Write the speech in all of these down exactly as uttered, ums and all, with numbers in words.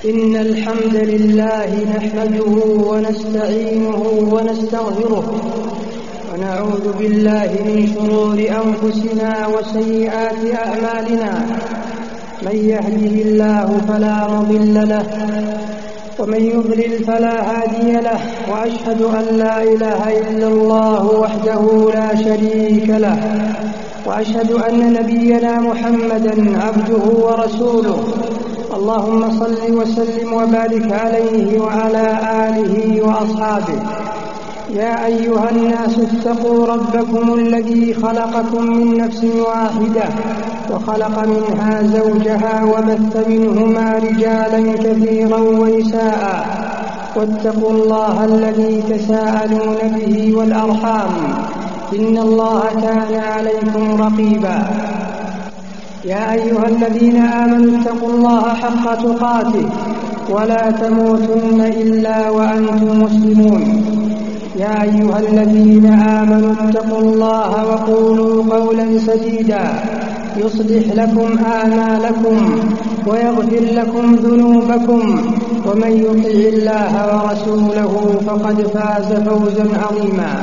إن الحمد لله نحمده ونستعينه ونستغفره ونعوذ بالله من شرور أنفسنا وسيئات أعمالنا. من يهده الله فلا مضل له ومن يضلل فلا هادي له، وأشهد أن لا إله إلا الله وحده لا شريك له، وأشهد أن نبينا محمدا عبده ورسوله. اللهم صل وسلم وبارك عليه وعلى آله وأصحابه. يا أيها الناس اتقوا ربكم الذي خلقكم من نفس واحدة وخلق منها زوجها وبث منهما رجالا كثيرا ونساء، واتقوا الله الذي تساءلون به والأرحام، إن الله كان عليكم رقيبا. يا أيها الذين آمنوا اتقوا الله حق تقاته ولا تموتن إلا وأنتم مسلمون. يا أيها الذين آمنوا اتقوا الله وقولوا قولا سديدا يصلح لكم أعمالكم ويغفر لكم ذنوبكم، ومن يطع الله ورسوله فقد فاز فوزا عظيما.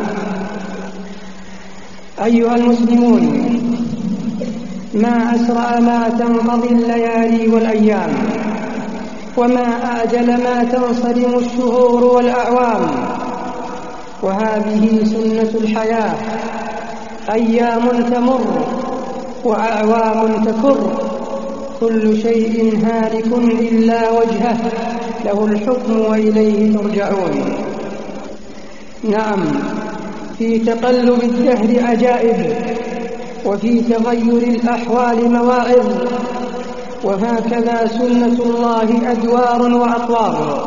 أيها المسلمون، ما أسرع ما تنقضي الليالي والأيام، وما أعجل ما تنصرم الشهور والأعوام، وهذه سنة الحياة. أيام تمر وأعوام تكر، كل شيء هالك إلا وجهه، له الحكم وإليه ترجعون. نعم، في تقلب الدهر عجائب، وفي تغير الأحوال مواعظ، وهكذا سنة الله أدوار وأطوار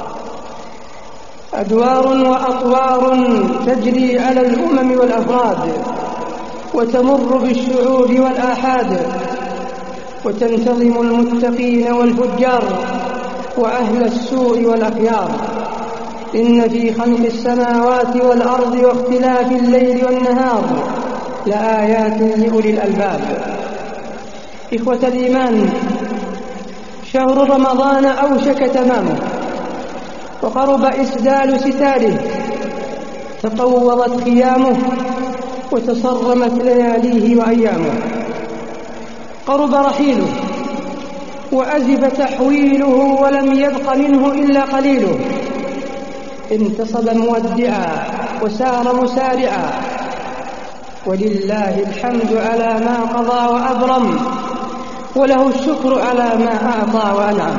أدوار وأطوار تجري على الأمم والأفراد، وتمر بالشعوب والآحاد، وتنتظم المتقين والفجار وأهل السوء والأخيار. إن في خلق السماوات والأرض واختلاف الليل والنهار لآيات لأولي الألباب. إخوة الإيمان، شهر رمضان أوشك تمامه، وقرب إسدال ستاره، تقوضت خيامه وتصرمت لياليه وأيامه، قرب رحيله وأزف تحويله، ولم يبق منه إلا قليله. انتصب مودعا وسار مسارعا، ولله الحمد على ما قضى وأبرم، وله الشكر على ما أعطى وأنعم.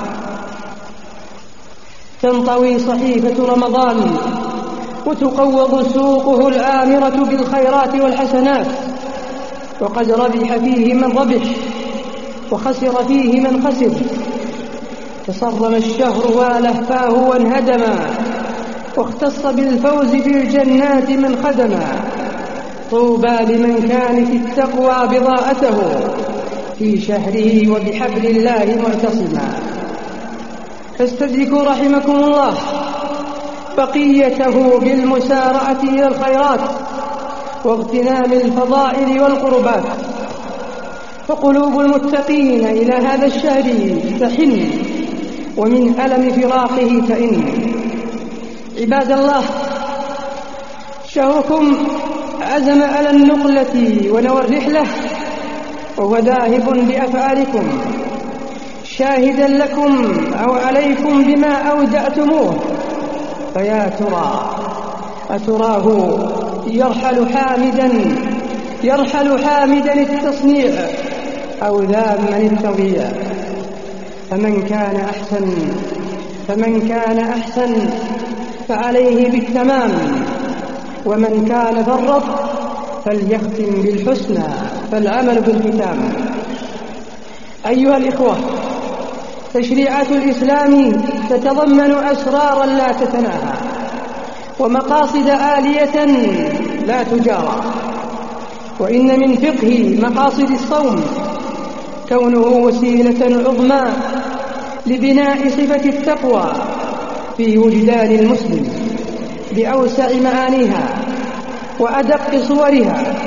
تنطوي صحيفة رمضان وتقوض سوقه الآمرة بالخيرات والحسنات، وقد ربح فيه من ربح وخسر فيه من خسر. تصرم الشهر ولهفاه وانهدما، واختص بالفوز بالجنات من خدما. طوبى لمن كانت التقوى بضاءته في شهره وبحبل الله معتصما. فاستدركوا رحمكم الله بقيته بالمسارعة إلى الخيرات واغتنام الفضائل والقربات، فقلوب المتقين إلى هذا الشهر تحن، ومن ألم فراقه تئن. عباد الله، شهركم عزم على النقلة ونوى الرحلة، وهو ذاهب بأفعالكم شاهدا لكم أو عليكم بما أودعتموه. فيا ترى أتراه يرحل حامدا يرحل حامدا التصنيع أو ذاما التضييع؟ فمن كان أحسن فمن كان أحسن فعليه بالتمام، ومن كان فرط فليختم بالحسنى، فالعمل بالختام. أيها الإخوة، تشريعات الإسلام تتضمن أسرارا لا تتناهى، ومقاصد عالية لا تجارى. وإن من فقه مقاصد الصوم كونه وسيلة عظمى لبناء صفة التقوى في وجدان المسلم بأوسع معانيها وأدق صورها.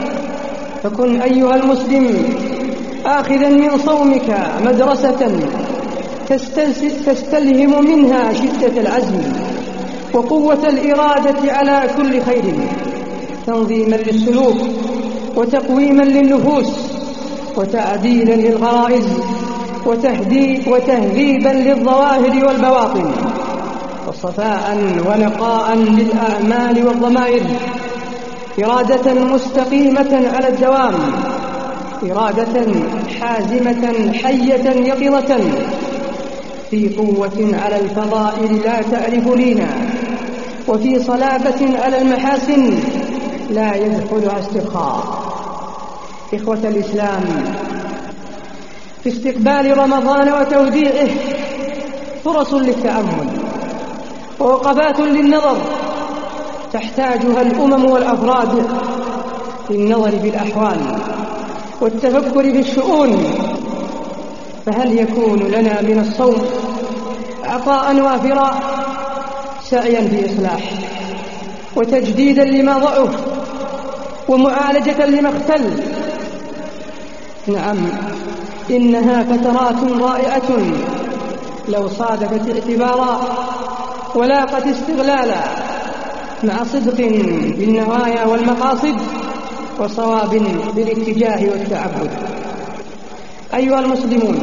فكن أيها المسلم آخذا من صومك مدرسة تستلهم منها شدة العزم وقوة الإرادة على كل خير، تنظيما للسلوك وتقويما للنفوس وتعديلا للغرائز وتهذيبا للظواهر والبواطن، وصفاء ونقاء للأعمال والضمائر، إرادة مستقيمة على الدوام، إرادة حازمة حية يقظة في قوة على الفضائل لا تألف لينا، وفي صلابة على المحاسن لا يدخلها استرخاء. إخوة الإسلام، في استقبال رمضان وتوديعه فرص للتأمل ووقفات للنظر تحتاجها الأمم والأفراد للنظر في الأحوال والتفكر في الشؤون. فهل يكون لنا من الصوم عطاء وافرا سعيا في إصلاح وتجديدا لما ضعف ومعالجة لما اختل؟ نعم، إنها فترات رائعة لو صادفت اعتبارا ولاقت استغلالا مع صدق بالنوايا والمقاصد وصواب بالاتجاه والتعبد. أيها المسلمون،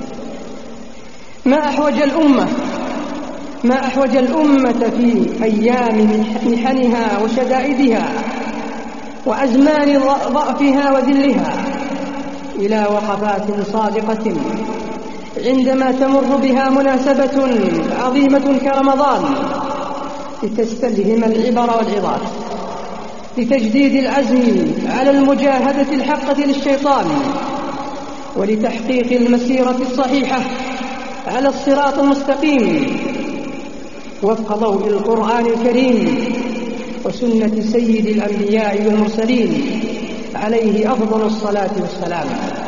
ما أحوج الأمة ما أحوج الأمة في أيام محنها وشدائدها وأزمان ضعفها وذلها إلى وقفات صادقة عندما تمر بها مناسبة عظيمة كرمضان، لتستلهم العبر والعظات، لتجديد العزم على المجاهدة الحقة للشيطان، ولتحقيق المسيرة الصحيحة على الصراط المستقيم وفق ضوء القرآن الكريم وسنة سيد الأنبياء والمرسلين عليه أفضل الصلاة والسلام،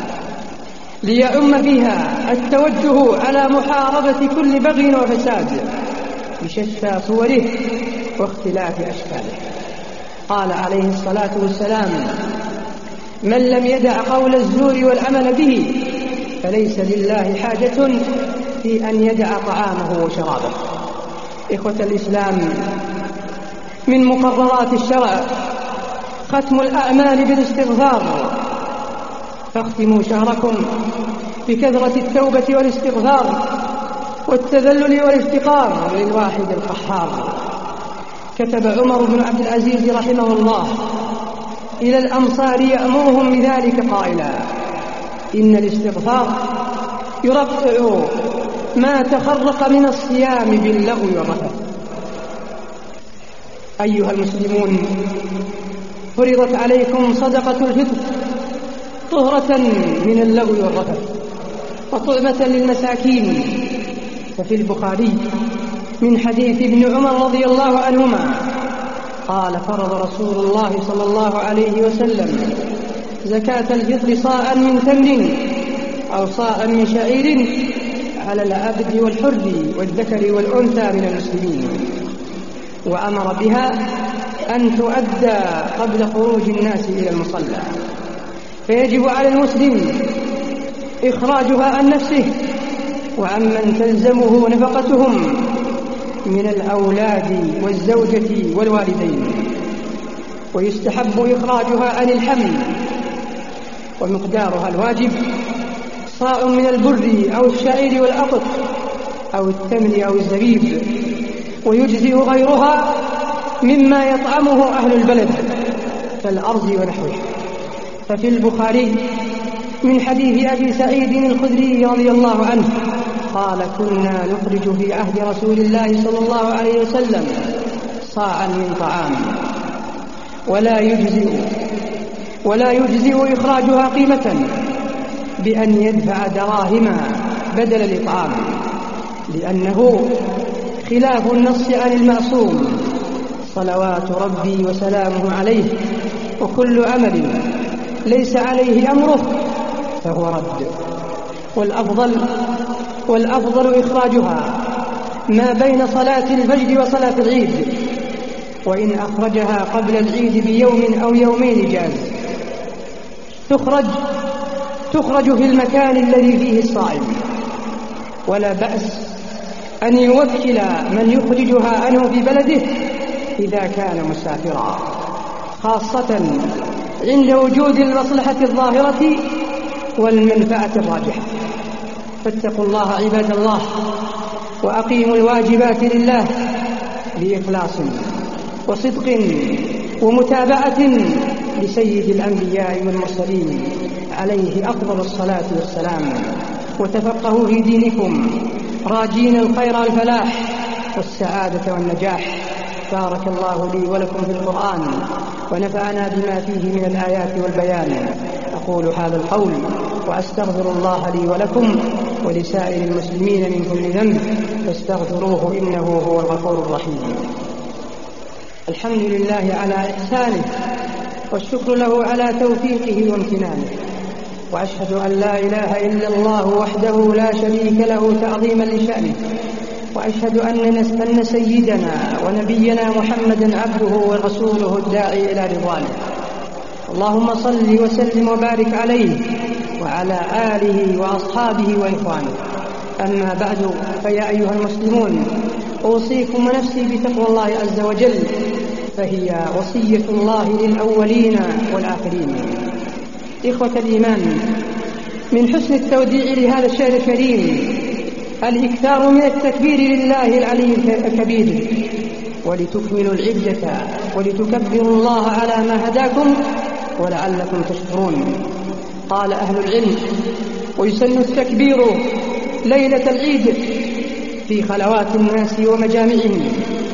ليعم فيها التوجه على محاربة كل بغي وفساد بشتى صوره واختلاف أشكاله. قال عليه الصلاة والسلام: من لم يدع قول الزور والعمل به فليس لله حاجة في أن يدع طعامه وشرابه. إخوة الإسلام، من مقررات الشرع ختم الأعمال بالاستغفار، فاختموا شهركم بكثرة التوبة والاستغفار والتذلل والافتقار للواحد القهار. كتب عمر بن عبد العزيز رحمه الله إلى الأمصار يأمرهم بذلك قائلا: إن الاستغفار يرفع ما تخرق من الصيام باللغو والرفث. أيها المسلمون، فرضت عليكم صدقة الفطر طهرة من اللغو والرفث وطعمة للمساكين. ففي البخاري من حديث ابن عمر رضي الله عنهما قال: فرض رسول الله صلى الله عليه وسلم زكاة الفطر صاعا من تمر أو صاعا من شعير على العبد والحر والذكر والأنثى من المسلمين، وأمر بها أن تؤدى قبل خروج الناس إلى المصلى، فيجب على المسلم إخراجها عن نفسه وعمن تلزمه نفقتهم من الأولاد والزوجة والوالدين، ويستحب إخراجها عن الحمل، ومقدارها الواجب صاع من البر أو الشعير والأقط أو التمر أو الزبيب، ويجزئ غيرها مما يطعمه أهل البلد كالأرز ونحوه. ففي البخاري من حديث أبي سعيد الخدري رضي الله عنه قال: كنا نخرج في عهد رسول الله صلى الله عليه وسلم صاعا من طعام، ولا يجزئ ولا يجزئ إخراجها قيمة بأن يدفع دراهم بدل الإطعام، لأنه خلاف النص عن المعصوم صلوات ربي وسلامه عليه، وكل عمل ليس عليه أمره فهو رد. والأفضل والأفضل إخراجها ما بين صلاة الفجر وصلاة العيد، وإن أخرجها قبل العيد بيوم أو يومين جاز. تخرج تخرج في المكان الذي فيه الصائم، ولا بأس أن يوكل من يخرجها عنه في بلده إذا كان مسافرا، خاصة عند وجود المصلحة الظاهرة والمنفعة الراجحة. فاتقوا الله عباد الله، وأقيموا الواجبات لله بإخلاص وصدق ومتابعة لسيد الأنبياء والمرسلين عليه أفضل الصلاة والسلام، وتفقهوا في دينكم راجين الخير والفلاح والسعادة والنجاح. بارك الله لي ولكم في القرآن ونفعنا بما فيه من الآيات والبيان. أقول هذا القول وأستغفر الله لي ولكم ولسائر المسلمين من كل ذنب فاستغفروه إنه هو الغفور الرحيم. الحمد لله على إحسانه، والشكر له على توفيقه وامتنانه، وأشهد أن لا إله إلا الله وحده لا شريك له تعظيما لشأنه، وأشهد أن سيدنا ونبينا محمدا عبده ورسوله الداعي إلى رضوانه. اللهم صل وسلم وبارك عليه وعلى آله وأصحابه وإخوانه. أما بعد، فيا أيها المسلمون، أوصيكم ونفسي بتقوى الله عز وجل، فهي وصية الله للأولين والآخرين. إخوة الإيمان، من حسن التوديع لهذا الشهر الكريم الإكثار من التكبير لله العلي الكبير، ولتكملوا العدة ولتكبروا الله على ما هداكم ولعلكم تشكرون. قال أهل العلم: ويسن التكبير ليلة العيد في خلوات الناس ومجامعهم،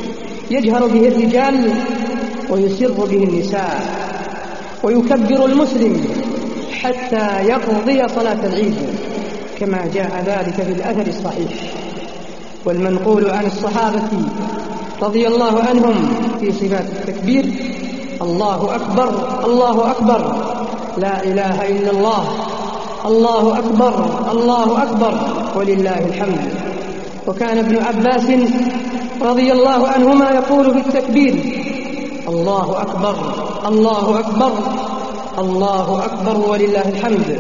يجهر به الرجال ويسر به النساء، ويكبر المسلم حتى يقضي صلاة العيد، كما جاء ذلك في الأثر الصحيح. والمنقول عن الصحابة رضي الله عنهم في صفات التكبير: الله أكبر، الله أكبر، لا إله إلا الله، الله أكبر، الله أكبر، ولله الحمد. وكان ابن عباس رضي الله عنهما يقول في التكبير: الله أكبر، الله أكبر، الله أكبر، ولله الحمد،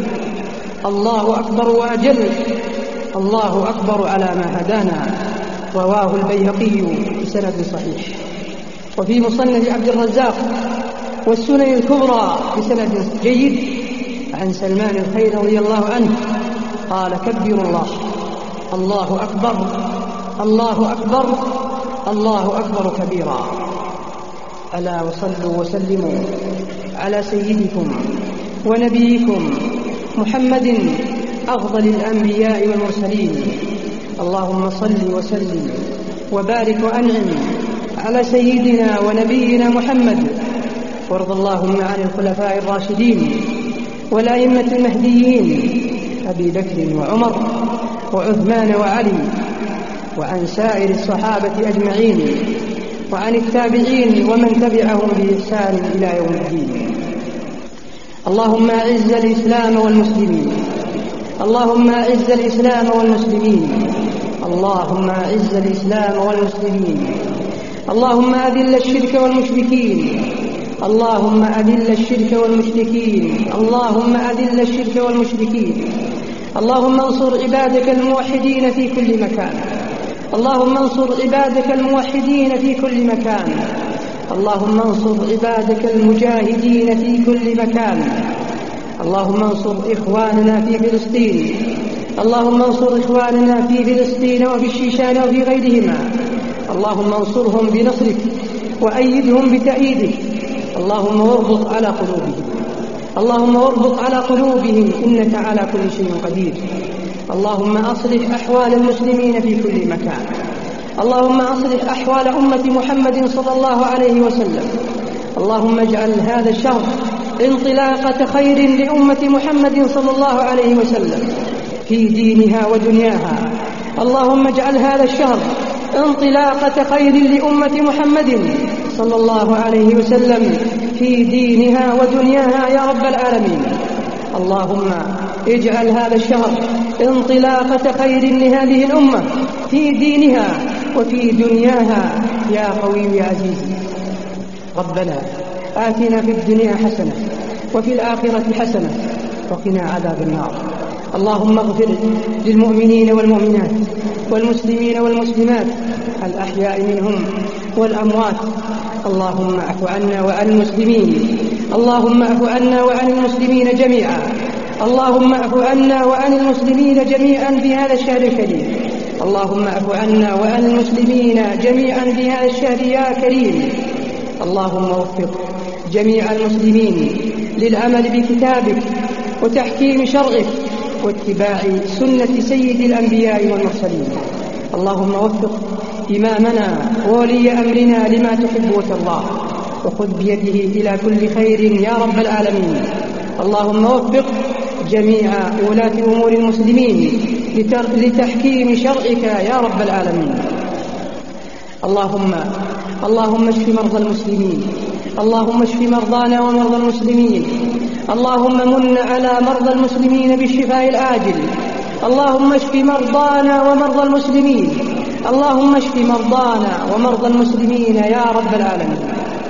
الله أكبر وأجل، الله أكبر على ما هدانا. رواه البيهقي بسند صحيح. وفي مصنف عبد الرزاق والسنن الكبرى بسند جيد عن سلمان الخير رضي الله عنه قال: كبروا الله، الله أكبر، الله أكبر، الله أكبر كبيرا. ألا وصلوا وسلموا على سيدكم ونبيكم محمد أفضل الأنبياء والمرسلين. اللهم صل وسلم وبارك وأنعم على سيدنا ونبينا محمد، وارض اللهم عن الخلفاء الراشدين والأئمة المهديين أبي بكر وعمر وعثمان وعلي، وعن سائر الصحابة أجمعين، وعن التابعين ومن تبعهم بإحسان إلى يوم الدين. اللهم أعز الإسلام والمسلمين، اللهم أعز الإسلام والمسلمين، اللهم أعز الإسلام والمسلمين، اللهم أذل الشرك والمشركين، اللهم أذل الشرك والمشركين، اللهم أذل الشرك والمشركين، اللهم انصر عبادك الموحدين في كل مكان، اللهم انصر عبادك الموحدين في كل مكان، اللهم انصر عبادك المجاهدين في كل مكان، اللهم انصر إخواننا في فلسطين، اللهم انصر إخواننا في فلسطين وفي الشيشان وفي غيرهما، اللهم انصرهم بنصرك وأيدهم بتأييدك، اللهم واربط على قلوبهم، اللهم واربط على قلوبهم، إنك على كل شيء قدير. اللهم أصلح أحوال المسلمين في كل مكان، اللهم أصلح أحوال أمة محمد صلى الله عليه وسلم. اللهم اجعل هذا الشهر انطلاقة خير لأمة محمد صلى الله عليه وسلم في دينها ودنياها. اللهم اجعل هذا الشهر انطلاقة خير لأمة محمد صلى الله عليه وسلم في دينها ودنياها يا رب العالمين. اللهم اجعل هذا الشهر انطلاقة خير لهذه الأمة في دينها وفي دنياها يا قوي يا عزيز. ربنا آتنا في الدنيا حسنة وفي الآخرة حسنة وقنا عذاب النار. اللهم اغفر للمؤمنين والمؤمنات والمسلمين والمسلمات الأحياء منهم والأموات. اللهم اعف عنا وعن المسلمين اللهم اعف عنا وعن المسلمين جميعا اللهم اعف عنا وعن المسلمين جميعا في هذا الشهر الكريم. اللهم اعف عنا وعن المسلمين جميعا في هذا الشهر يا كريم. اللهم وفق جميع المسلمين للعمل بكتابك وتحكيم شرعك واتباع سنة سيد الأنبياء والمرسلين. اللهم وفق إمامنا وولي أمرنا لما تحب وترضى وخذ بيده إلى كل خير يا رب العالمين. اللهم وفق جميع ولاة أمور المسلمين لتحكيم شرعك يا رب العالمين. اللهم اللهم اشف مرضى المسلمين اللهم اشف مرضانا ومرضى المسلمين. اللهم من على مرضى المسلمين بالشفاء العاجل. اللهم اشف مرضانا ومرضى المسلمين اللهم اشف مرضانا ومرضى المسلمين يا رب العالمين.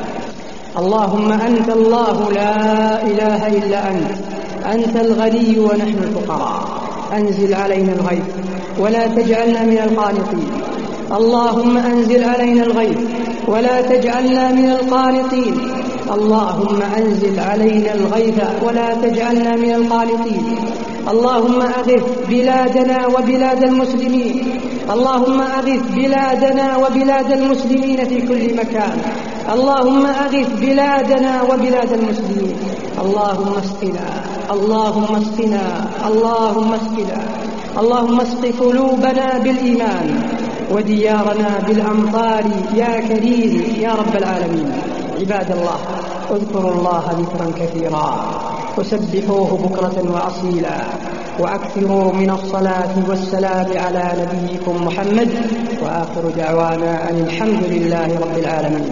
اللهم أنت الله لا إله إلا أنت أنت الغني ونحن الفقراء. أنزل علينا الغيث ولا تجعلنا من القانطين. اللهم أنزل علينا الغيث ولا تجعلنا من القانطين. اللهم أنزل علينا الغيث ولا تجعلنا من القانطين. اللهم أغث بلادنا وبلاد المسلمين. اللهم أغث بلادنا وبلاد المسلمين في كل مكان. اللهم أغث بلادنا وبلاد المسلمين. اللهم اسقنا اللهم اسقنا اللهم اسقنا اللهم اسق قلوبنا بالإيمان وديارنا بالأمطار يا كريم يا رب العالمين. عباد الله اذكروا الله ذكرا كثيرا وسبحوه بكرة وأصيلا وأكثروا من الصلاة والسلام على نبيكم محمد وآخر دعوانا أن الحمد لله رب العالمين.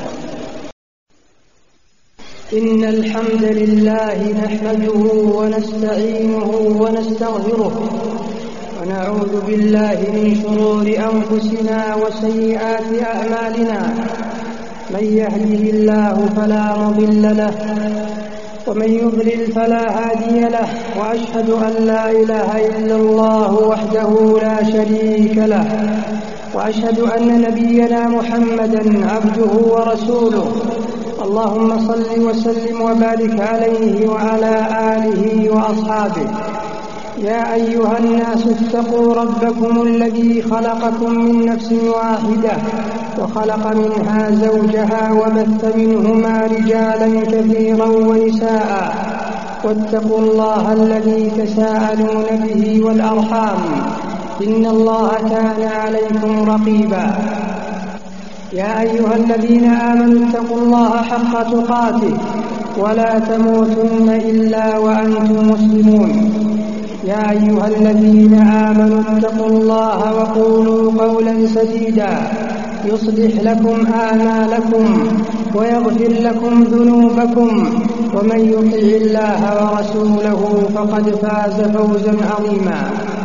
إن الحمد لله نحمده ونستعينه ونستغفره ونعوذ بالله من شرور أنفسنا وسيئات أعمالنا. من يهده الله فلا مضل له ومن يضلل فلا هادي له. وأشهد أن لا إله إلا الله وحده لا شريك له وأشهد أن نبينا محمدا عبده ورسوله. اللهم صل وسلم وبارك عليه وعلى آله وأصحابه. يا أيها الناس اتقوا ربكم الذي خلقكم من نفس واحدة وخلق منها زوجها وبث منهما رجالا كثيرا ونساء واتقوا الله الذي تساءلون به والأرحام إن الله كان عليكم رقيبا. يا أيها الذين آمنوا اتقوا الله حق تقاته ولا تموتن إلا وأنتم مسلمون. يا أيها الذين آمنوا اتقوا الله وقولوا قولا سديدا يصلح لكم أعمالكم ويغفر لكم ذنوبكم ومن يطع الله ورسوله فقد فاز فوزا عظيما.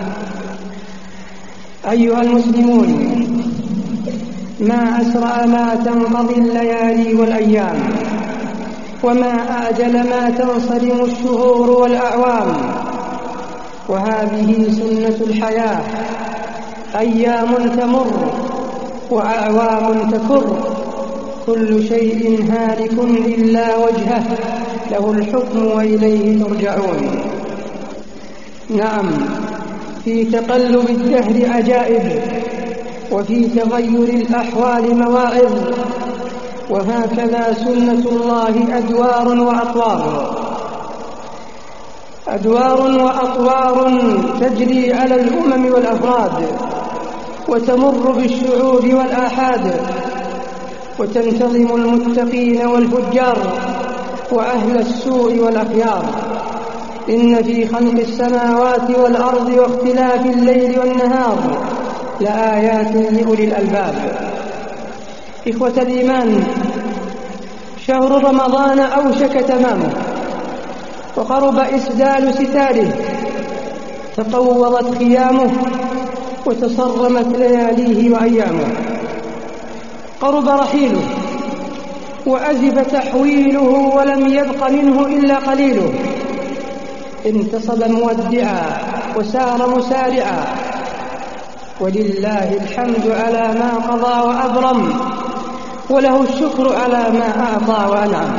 أيها المسلمون ما أسرع ما تنقضي الليالي والأيام وما أعجل ما تنصرم الشهور والأعوام. وهذه سنة الحياة أيام تمر وأعوام تكر كل شيء هالك إلا وجهه له الحكم وإليه ترجعون. نعم في تقلب الدهر عجائب وفي تغير الأحوال مواعظ وهكذا سنة الله أدوار وأطوار أدوار وأطوار تجري على الأمم والأفراد وتمر بالشعوب والآحاد وتنتظم المتقين والفجار وأهل السوء والأخيار. إن في خلق السماوات والأرض واختلاف الليل والنهار لآيات لأولي الألباب. إخوة الإيمان شهر رمضان أوشك تمامه وقرب إسدال ستاره تقوضت خيامه وتصرمت لياليه وأيامه. قرب رحيله وأزف تحويله ولم يبق منه إلا قليله. انتصب مودعا وسار مسارعا، ولله الحمد على ما قضى وأبرم، وله الشكر على ما أعطى وأنعم.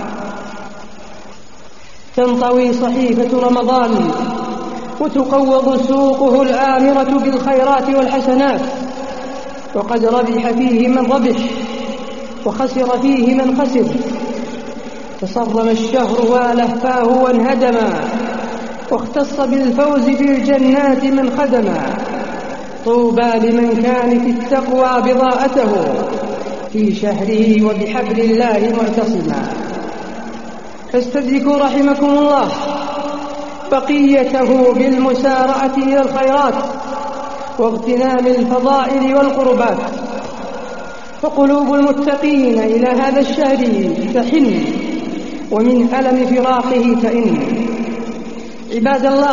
تنطوي صحيفة رمضان وتقوض سوقه الآمرة بالخيرات والحسنات، وقد ربح فيه من ربح وخسر فيه من خسر. تصرم الشهر والهفاه وانهدما، واختص بالفوز بالجنات من خدما. طوبى لمن كانت التقوى بضاءته في شهره وبحبل الله معتصما. فاستدركوا رحمكم الله بقيته بالمسارعة إلى الخيرات واغتنام الفضائل والقربات، فقلوب المتقين إلى هذا الشهر تحن، ومن ألم فراقه تئن. عباد الله،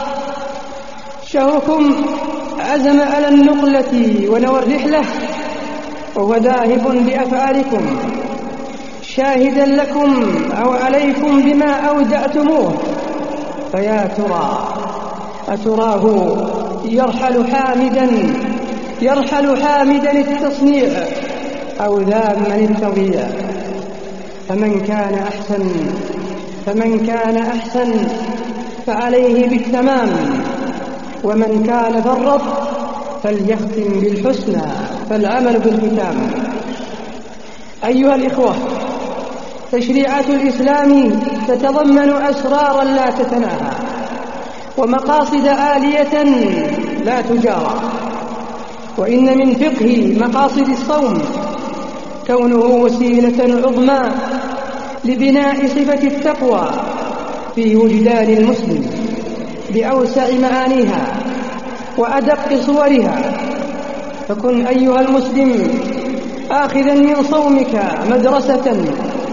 شهركم عزم على النقلة ونوى الرحلة، وهو ذاهب بأفعالكم شاهدا لكم أو عليكم بما أودعتموه. فيا ترى أتراه يرحل حامدا يرحل حامدا التصنيع أو ذاما التضييع؟ فمن كان أحسن فمن كان أحسن فعليه بالتمام، ومن كان فرط فليختم بالحسنى، فالعمل بالختام. أيها الإخوة، تشريعات الإسلام تتضمن أسرارا لا تتناهى، ومقاصد عالية لا تجارى. وإن من فقه مقاصد الصوم كونه وسيلة عظمى لبناء صفة التقوى في وجدان المسلم بأوسع معانيها وأدق صورها. فكن أيها المسلم آخذا من صومك مدرسة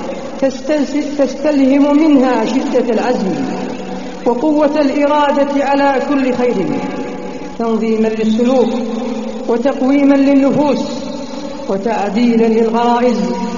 تستلهم منها شدة العزم وقوة الإرادة على كل خير، تنظيما للسلوك وتقويما للنفوس وتعديلا للغرائز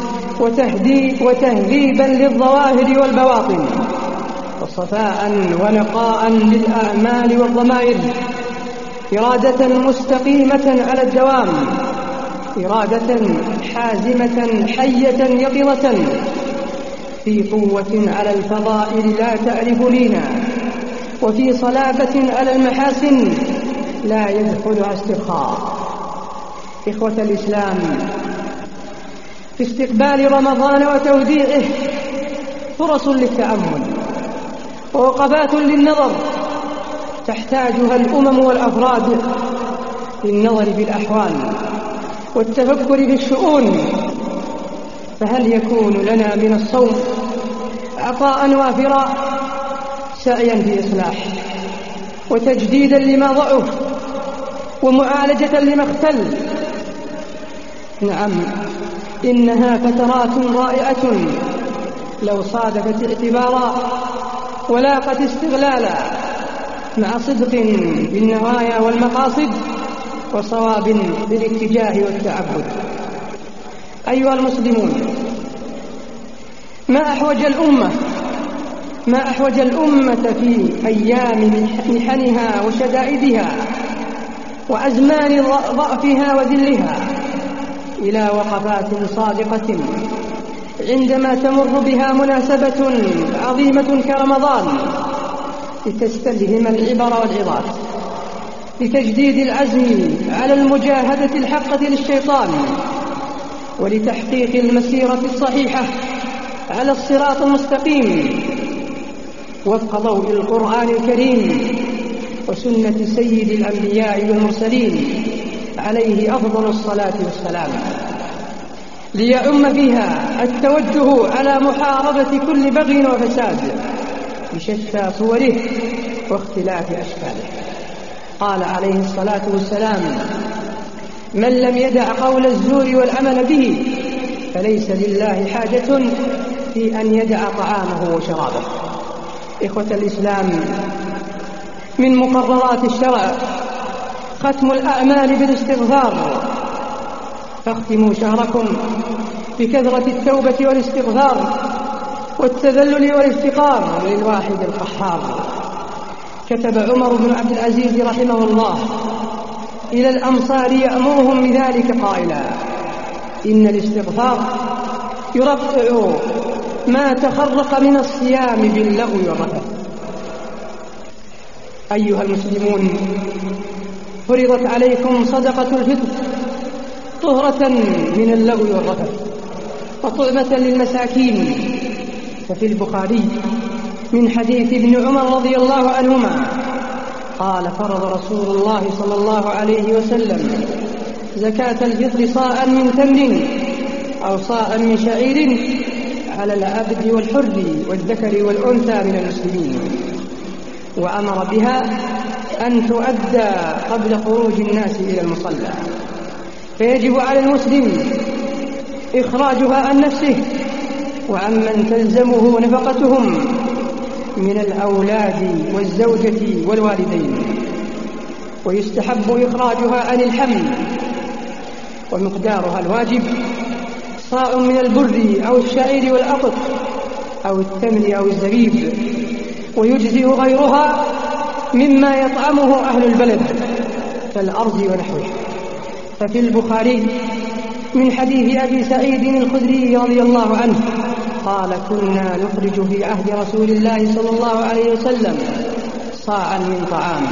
وتهذيبا للظواهر والبواطن، وصفاء ونقاء للأعمال والضمائر، إرادة مستقيمة على الدوام، إرادة حازمة حية يقظة في قوة على الفضائل لا تعرف لينا، وفي صلابة على المحاسن لا يدخلها استرخاء. إخوة الإسلام، في استقبال رمضان وتوديعه فرص للتأمل ووقفات للنظر تحتاجها الأمم والأفراد للنظر في الأحوال والتفكر في الشؤون. فهل يكون لنا من الصوم عطاء وافرا سعيا في إصلاح وتجديدا لما ضعف ومعالجة لما اختل؟ نعم، إنها فترات رائعة لو صادفت اعتبارا ولاقت استغلالا مع صدق بالنوايا والمقاصد وصواب بالاتجاه والتعبد. أيها المسلمون، ما أحوج الأمة ما أحوج الأمة في أيام محنها وشدائدها وأزمان ضعفها وذلها إلى وقفات صادقة عندما تمر بها مناسبة عظيمة كرمضان، لتستلهم العبر والعظات، لتجديد العزم على المجاهدة الحقة للشيطان، ولتحقيق المسيرة الصحيحة على الصراط المستقيم وفق ضوء القرآن الكريم وسنة سيد الأنبياء والمرسلين عليه أفضل الصلاة والسلام، ليعم فيها التوجه على محاربة كل بغي وفساد بشتى صوره واختلاف أشكاله. قال عليه الصلاة والسلام: من لم يدع قول الزور والعمل به فليس لله حاجة في أن يدع طعامه وشرابه. إخوة الإسلام، من مقررات الشرع ختم الأعمال بالاستغفار، فاختموا شهركم بكثرة التوبة والاستغفار والتذلل والافتقار للواحد القهار. كتب عمر بن عبد العزيز رحمه الله إلى الأمصار يأمرهم بذلك قائلا: إن الاستغفار يرفع ما تخرق من الصيام باللغو والرفث. أيها المسلمون، فرضت عليكم صدقة الفطر طهرة من اللغو والرفث وطعمة للمساكين. ففي البخاري من حديث ابن عمر رضي الله عنهما قال: فرض رسول الله صلى الله عليه وسلم زكاة الفطر صاعا من تمر أو صاعا من شعير على العبد والحر والذكر والأنثى من المسلمين، وأمر بها أن تؤدى قبل خروج الناس إلى المصلى، فيجب على المسلم إخراجها عن نفسه وعمن تلزمه نفقتهم من الأولاد والزوجة والوالدين، ويستحب إخراجها عن الحمل، ومقدارها الواجب صاع من البر أو الشعير والأقط أو التمر أو الزبيب، ويجزئ غيرها مما يطعمه أهل البلد كالأرز ونحوه. ففي البخاري من حديث أبي سعيد الخدري رضي الله عنه قال: كنا نخرج في عهد رسول الله صلى الله عليه وسلم صاعا من طعام،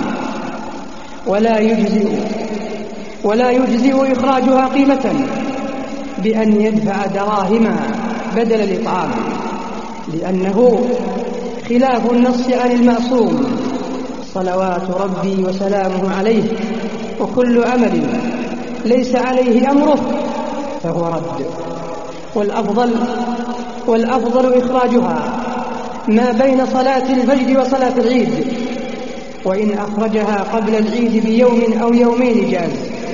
ولا يجزئ ولا يجزئ إخراجها قيمة بأن يدفع دراهم بدل الإطعام، لأنه خلاف النص عن المعصوم صلوات ربي وسلامه عليه، وكل عمل ليس عليه أمره فهو رد. والأفضل والأفضل إخراجها ما بين صلاة الفجر وصلاة العيد، وإن أخرجها قبل العيد بيوم أو يومين جاز.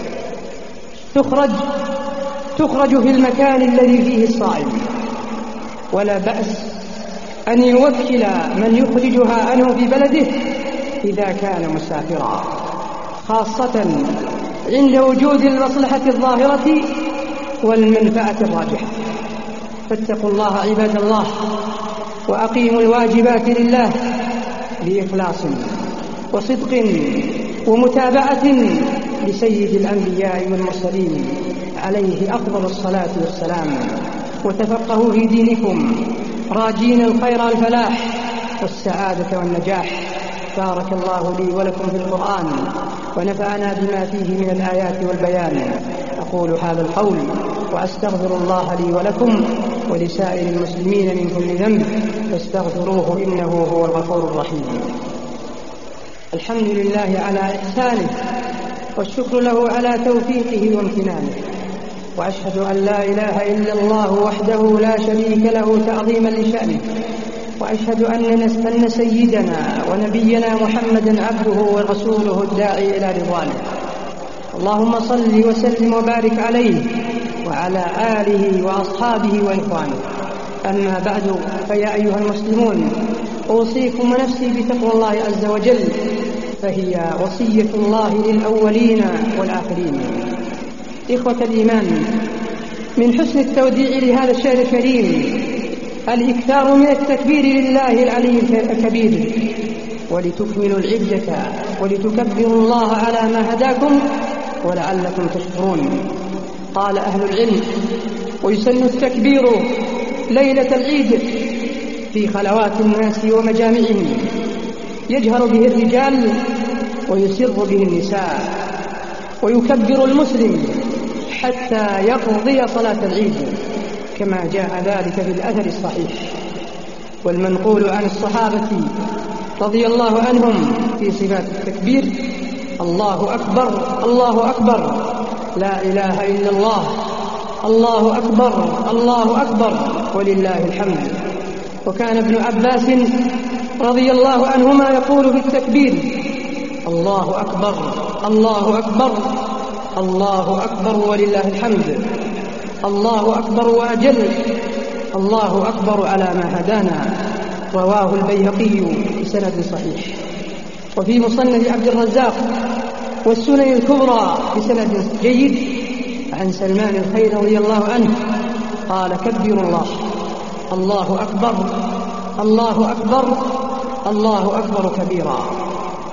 تخرج تخرج في المكان الذي فيه الصائم، ولا بأس أن يوكل من يخرجها عنه في بلده إذا كان مسافرا، خاصة عند وجود المصلحة الظاهرة والمنفعة الراجحة. فاتقوا الله عباد الله، وأقيموا الواجبات لله بإخلاص وصدق ومتابعة لسيد الأنبياء والمرسلين عليه أفضل الصلاة والسلام، وتفقهوا في دينكم راجين الخير والفلاح والسعادة والنجاح. بارك الله لي ولكم في القرآن، ونفعنا بما فيه من الآيات والبيان. أقول هذا القول وأستغفر الله لي ولكم ولسائر المسلمين من كل ذنب، فاستغفروه إنه هو الغفور الرحيم. الحمد لله على إحسانه، والشكر له على توفيقه وامتنانه، وأشهد أن لا إله إلا الله وحده لا شريك له تعظيما لشأنه، وأشهد أن سيدنا ونبينا محمدا عبده ورسوله الداعي إلى رضوانه. اللهم صل وسلم وبارك عليه وعلى آله وأصحابه وإخوانه. أما بعد، فيا أيها المسلمون، أوصيكم ونفسي بتقوى الله عز وجل، فهي وصية الله للأولين والآخرين. إخوة الإيمان، من حسن التوديع لهذا الشهر الكريم الإكثار من التكبير لله العلي الكبير، ولتكملوا العدة ولتكبروا الله على ما هداكم ولعلكم تشكرون. قال أهل العلم: ويسن التكبير ليلة العيد في خلوات الناس ومجامعهم، يجهر به الرجال ويسر به النساء، ويكبر المسلم حتى يقضي صلاة العيد، كما جاء ذلك في الأثر الصحيح. والمنقول عن الصحابة رضي الله عنهم في صفات التكبير: الله أكبر الله أكبر، لا إله إلا الله، الله أكبر الله أكبر، ولله الحمد. وكان ابن عباس رضي الله عنهما يقول في التكبير: الله أكبر الله أكبر الله أكبر ولله الحمد، الله أكبر وأجل، الله أكبر على ما هدانا. رواه البيهقي بسند صحيح. وفي مصنف عبد الرزاق والسنن الكبرى بسند جيد عن سلمان الخير رضي الله عنه قال: كبروا الله، الله أكبر الله أكبر الله أكبر كبيرا.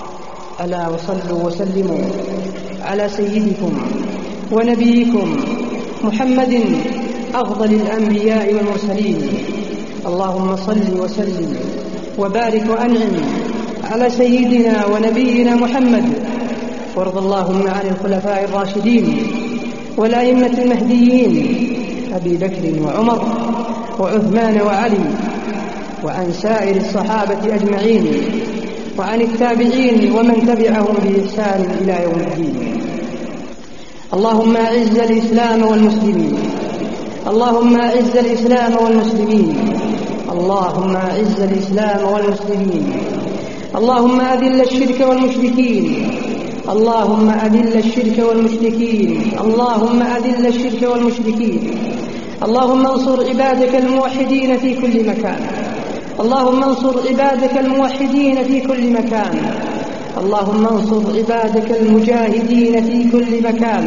ألا وصلوا وسلموا على سيدكم ونبيكم محمد أفضل الأنبياء والمرسلين. اللهم صل وسلم وبارك وأنعم على سيدنا ونبينا محمد، وارض اللهم عن الخلفاء الراشدين والأئمة المهديين أبي بكر وعمر وعثمان وعلي، وعن سائر الصحابة أجمعين، وعن التابعين ومن تبعهم بإحسان إلى يوم الدين. اللهم أعز الإسلام والمسلمين، اللهم أعز الإسلام والمسلمين، اللهم أعز الإسلام والمسلمين، اللهم أذل الشرك والمشركين، اللهم أذل الشرك والمشركين، اللهم أذل الشرك والمشركين، اللهم انصر عبادك الموحدين في كل مكان، اللهم انصر عبادك الموحدين في كل مكان، اللهم انصر عبادك المجاهدين في كل مكان،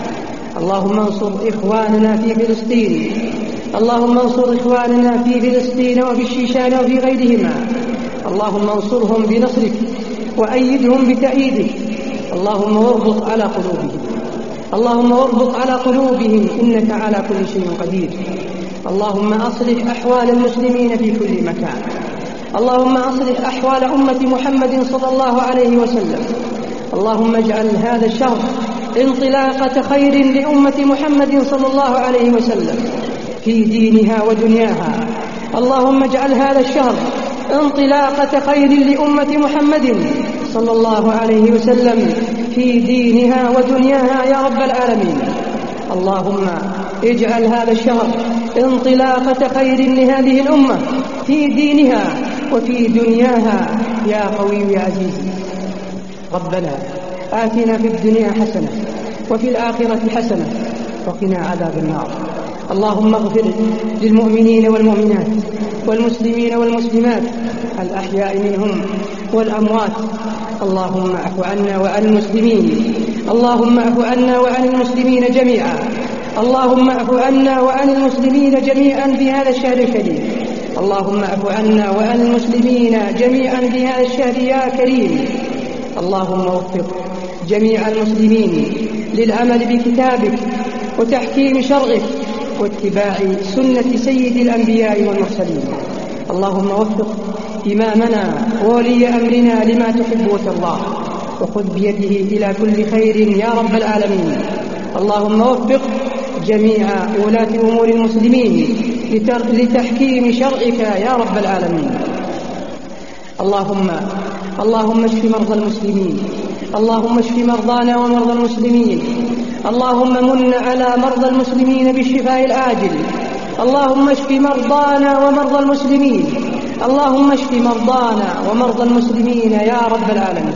اللهم انصر إخواننا في فلسطين، اللهم انصر إخواننا في فلسطين وفي الشيشان وفي غيرهما، اللهم انصرهم بنصرك وأيدهم بتأييدك، اللهم واربط على قلوبهم، اللهم واربط على قلوبهم إنك على كل شيء قدير. اللهم أصلح أحوال المسلمين في كل مكان، اللهم أصلح أحوال أمة محمد صلى الله عليه وسلم. اللهم اجعل هذا الشهر انطلاقة خير لأمة محمد صلى الله عليه وسلم في دينها ودنياها. اللهم اجعل هذا الشهر انطلاقة خير لأمة محمد صلى الله عليه وسلم في دينها ودنياها يا رب العالمين. اللهم اجعل هذا الشهر انطلاقة خير لهذه الأمة في دينها وفي دنياها يا قوي يا عزيز. ربنا آتنا في الدنيا حسنة وفي الآخرة حسنة وقنا عذاب النار. اللهم اغفر للمؤمنين والمؤمنات والمسلمين والمسلمات الأحياء منهم والأموات. اللهم اعف عنا وعن المسلمين، اللهم اعف عنا وعن المسلمين جميعا، اللهم اعف عنا وعن المسلمين جميعا في هذا الشهر الكريم، اللهم اعف عنا وعن المسلمين جميعا في هذا الشهر يا كريم. اللهم وفق جميع المسلمين للعمل بكتابك وتحكيم شرعك واتباع سنة سيد الأنبياء والمرسلين. اللهم وفق إمامنا وولي أمرنا لما تحب وترضى، وخذ بيده إلى كل خير يا رب العالمين. اللهم وفق جميع ولاة أمور المسلمين لتحكيم شرعك يا رب العالمين. اللهم اللهم اشف مرضى المسلمين، اللهم اشف مرضانا ومرضى المسلمين، اللهم من على مرضى المسلمين بالشفاء العاجل، اللهم اشف مرضانا ومرضى المسلمين، اللهم اشف مرضانا ومرضى المسلمين يا رب العالمين.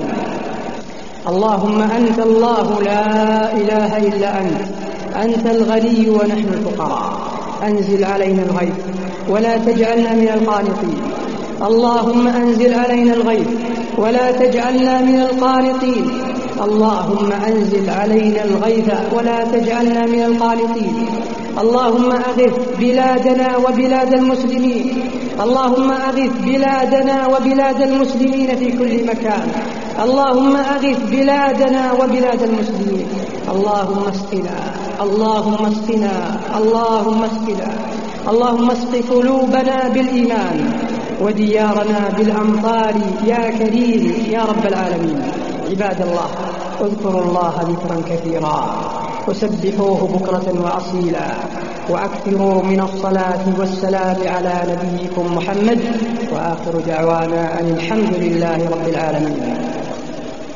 اللهم أنت الله لا إله إلا أنت، أنت الغني ونحن الفقراء، أنزل علينا الغيث ولا تجعلنا من القانطين. اللهم أنزل علينا الغيث ولا تجعلنا من القانطين. اللهم أنزل علينا الغيث ولا تجعلنا من القانطين. اللهم أغث بلادنا وبلاد المسلمين، اللهم أغث بلادنا وبلاد المسلمين في كل مكان، اللهم أغث بلادنا وبلاد المسلمين. اللهم اسقنا، اللهم اسقنا، اللهم اسقنا، اللهم اسق قلوبنا بالإيمان وديارنا بالأمطار يا كريم يا رب العالمين. عباد الله، اذكروا الله ذكرا كثيرا وسبحوه بكرة وأصيلا، وأكثروا من الصلاة والسلام على نبيكم محمد، وآخر دعوانا أن الحمد لله رب العالمين.